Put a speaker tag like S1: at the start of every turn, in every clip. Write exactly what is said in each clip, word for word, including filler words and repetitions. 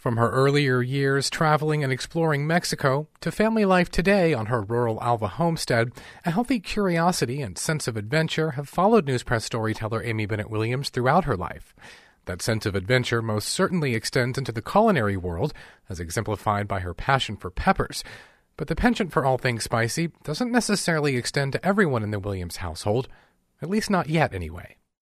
S1: From her earlier years traveling and exploring Mexico to family life today on her rural Alva homestead, a healthy curiosity and sense of adventure have followed News Press storyteller Amy Bennett Williams throughout her life. That sense of adventure most certainly extends into the culinary world, as exemplified by her passion for peppers. But the penchant for all things spicy doesn't necessarily extend to everyone in the Williams household, at least not yet anyway.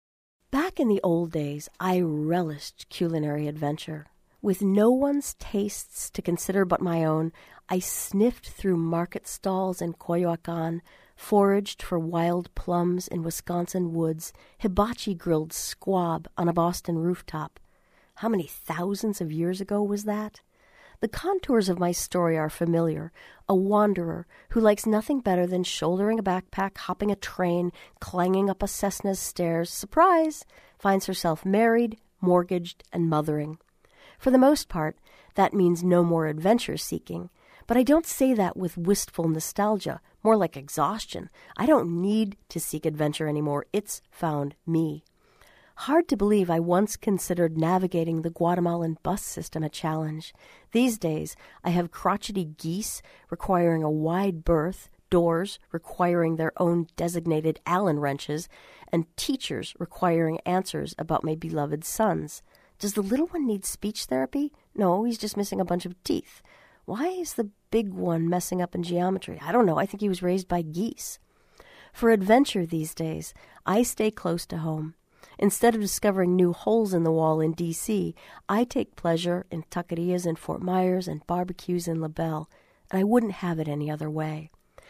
S2: Back in the old days, I relished culinary adventure. With no one's tastes to consider but my own, I sniffed through market stalls in Coyoacan, foraged for wild plums in Wisconsin woods, hibachi-grilled squab on a Boston rooftop. How many thousands of years ago was that? The contours of my story are familiar. A wanderer who likes nothing better than shouldering a backpack, hopping a train, clanging up a Cessna's stairs, surprise, finds herself married, mortgaged, and mothering. For the most part, that means no more adventure-seeking. But I don't say that with wistful nostalgia, more like exhaustion. I don't need to seek adventure anymore. It's found me. Hard to believe I once considered navigating the Guatemalan bus system a challenge. These days, I have crotchety geese requiring a wide berth, doors requiring their own designated Allen wrenches, and teachers requiring answers about my beloved sons. Does the little one need speech therapy? No, he's just missing a bunch of teeth. Why is the big one messing up in geometry? I don't know. I think he was raised by geese. For adventure these days, I stay close to home. Instead of discovering new holes in the wall in D C, I take pleasure in taquerias in Fort Myers and barbecues in LaBelle, and I wouldn't have it any other way.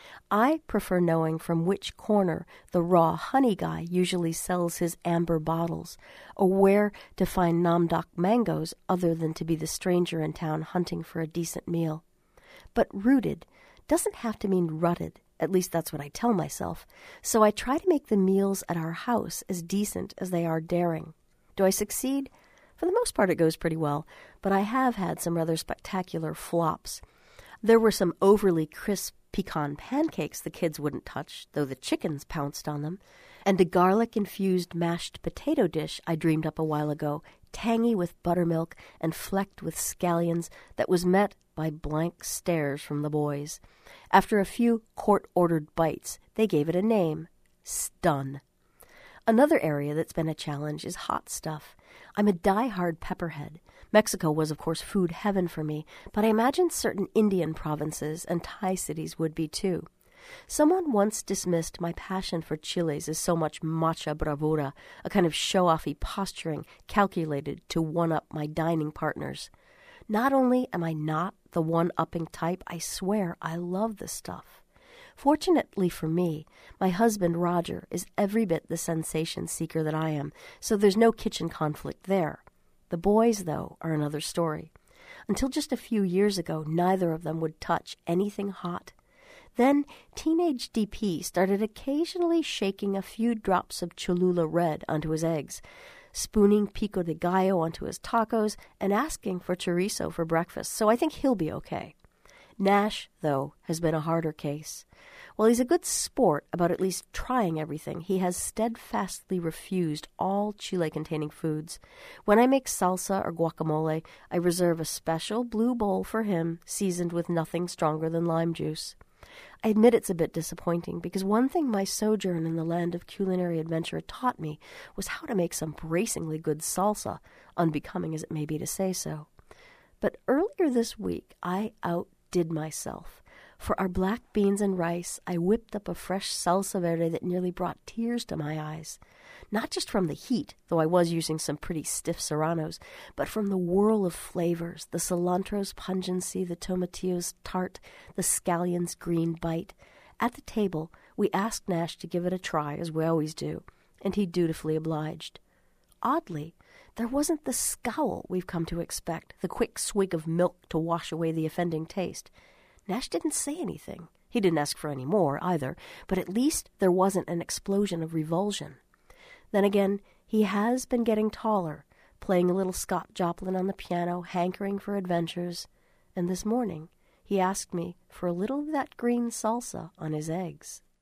S2: I prefer knowing from which corner the raw honey guy usually sells his amber bottles, or where to find Namdok mangoes other than to be the stranger in town hunting for a decent meal. But rooted doesn't have to mean rutted, at least that's what I tell myself, so I try to make the meals at our house as decent as they are daring. Do I succeed? For the most part it goes pretty well, but I have had some rather spectacular flops. There were some overly crisp pecan pancakes the kids wouldn't touch, though the chickens pounced on them, and a garlic-infused mashed potato dish I dreamed up a while ago, tangy with buttermilk and flecked with scallions, that was met by blank stares from the boys. After a few court-ordered bites, they gave it a name, Stun. Another area that's been a challenge is hot stuff. I'm a die-hard pepperhead. Mexico was, of course, food heaven for me, but I imagine certain Indian provinces and Thai cities would be too. Someone once dismissed my passion for chiles as so much macha bravura, a kind of show-offy posturing calculated to one-up my dining partners. Not only am I not the one-upping type, I swear I love the stuff. Fortunately for me, my husband Roger is every bit the sensation seeker that I am, so there's no kitchen conflict there. The boys, though, are another story. Until just a few years ago, neither of them would touch anything hot. Then teenage D P started occasionally shaking a few drops of Cholula Red onto his eggs, spooning pico de gallo onto his tacos, and asking for chorizo for breakfast, so I think he'll be okay. Nash, though, has been a harder case. While he's a good sport about at least trying everything, he has steadfastly refused all chile-containing foods. When I make salsa or guacamole, I reserve a special blue bowl for him, seasoned with nothing stronger than lime juice. I admit it's a bit disappointing, because one thing my sojourn in the land of culinary adventure taught me was how to make some bracingly good salsa, unbecoming as it may be to say so. But earlier this week, I outdid myself. For our black beans and rice, I whipped up a fresh salsa verde that nearly brought tears to my eyes. Not just from the heat, though I was using some pretty stiff serranos, but from the whirl of flavors, the cilantro's pungency, the tomatillo's tart, the scallion's green bite. At the table, we asked Nash to give it a try, as we always do, and he dutifully obliged. Oddly, there wasn't the scowl we've come to expect, the quick swig of milk to wash away the offending taste. Nash didn't say anything. He didn't ask for any more, either, but at least there wasn't an explosion of revulsion. Then again, he has been getting taller, playing a little Scott Joplin on the piano, hankering for adventures, and this morning he asked me for a little of that green salsa on his eggs.